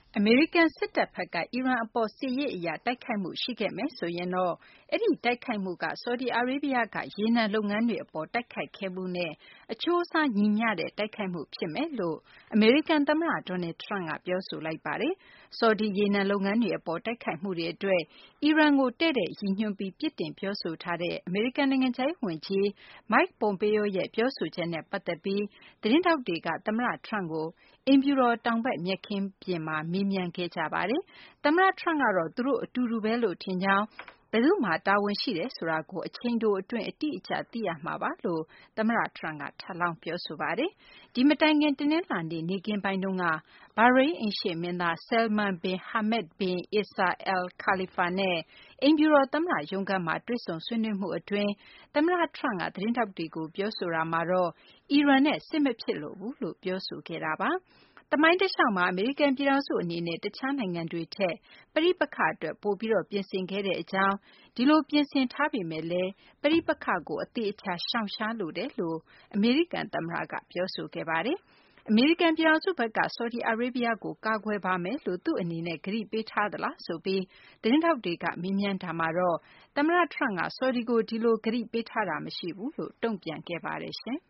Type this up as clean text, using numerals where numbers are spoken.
အမေရိကန်စစ်တပ်ဘက်က အီရန်အပေါ် စစ်ရေးအရ တိုက်ခိုက်မှုရှိခဲ့မယ်ဆိုရင်တော့ အဲဒီတိုက်ခိုက်မှုက ဆော်ဒီအာရေးဗျက ရေနံလုပ်ငန်းတွေအပေါ် တိုက်ခိုက်ခဲ့မှုနဲ့ အချိုးအစားညီမျှတဲ့ တိုက်ခိုက်မှုဖြစ်မယ်လို့ အမေရိကန်သမ္မတ Donald Trump က ပြောဆိုလိုက်ပါတယ်။ ဆော်ဒီရေနံလုပ်ငန်းတွေအပေါ် တိုက်ခိုက်မှုတွေအတွက် အီရန်ကို တည့်တည့်ရည်ညွှန်းပြီး ပြစ်တင်ပြောဆိုထားတဲ့ အမေရိကန်နိုင်ငံခြားရေးဝန်ကြီး Mike Pompeo ရဲ့ ပြောဆိုချက်နဲ့ ပတ်သက်ပြီး သတင်းထောက်တွေက သမ္မတ Trump ကို အိမ်ဖြူတော် တောင်ဘက်မြက်ခင်းပြင်မှာ မေးမြန်းခဲ့ကြပါတယ်။ သမ္မတ Trump ကတော့ သူတို့ အတူတူပဲလို့ ထင်ကြောင်း၊ ဘယ်သူ့မှာ တာဝန်ရှိတယ်ဆိုတာကို အချိန်တိုအတွင်း အတိအကျ သိရမှာပါလို့ သမ္မတ Trump က ထပ်လောင်း ပြောဆိုပါတယ်။ ဒီမတိုင်ခင် တနလာၤနေ့ နေ့ခင်းပိုင်းတုန်းက ဘာရိန်းအိမ်ရှေ့မင်းသား Salman bin Hamad bin Isa Al Khalifa နဲ့ အိမ်ဖြူတော် သမ္မတရုံးခန်းမှာ တွေ့ဆုံဆွေးနွေးမှုအတွင်း သမ္မတ Trump က သတင်းထောက်တွေကို ပြောဆိုတာမှာတော့ အီရန်နဲ့ စစ်မဖြစ်လိုဘူးလို့ ပြောဆိုခဲ့တာပါ။ သမိုင်းတလျှောက်မှာ အမေရိကန်ပြည်ထောင်စုအနေနဲ့ တခြားနိုင်ငံတွေထက် ပဋိပက္ခအတွက် ပိုပြီး ပြင်ဆင်ခဲ့ကြောင်း၊ ဒီလို ပြင်ဆင်ထားပေမယ့်လည်း ပဋိပက္ခကို အသေအချာ ရှောင်ရှားလိုတယ်လို့ အမေရိကန်သမ္မတက ပြောဆိုခဲ့ပါတယ်။ အမေရိကန်ပြည်ထောင်စုဘက်က ဆော်ဒီအာရေးဗျကို ကာကွယ်ပါမယ်လို့ သူ့အနေနဲ့ ကတိပေးထားသလားဆိုပြီး သတင်းထောက်တွေက မေးမြန်းတာမှာတော့ သမ္မတ Trump က ဆော်ဒီကို ဒီလို ကတိပေးထားတာ မရှိဘူးလို့ တုံ့ပြန်ခဲ့ပါတယ်။